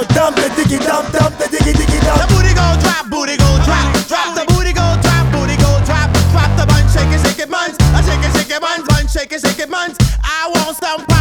dump the diggy dump, dump the diggy diggy dump. The booty go drop, booty go drop, drop. The booty go drop, booty go drop, drop. The bun shake it, man. I shake it, man. Bun shake it, man. I won't stop.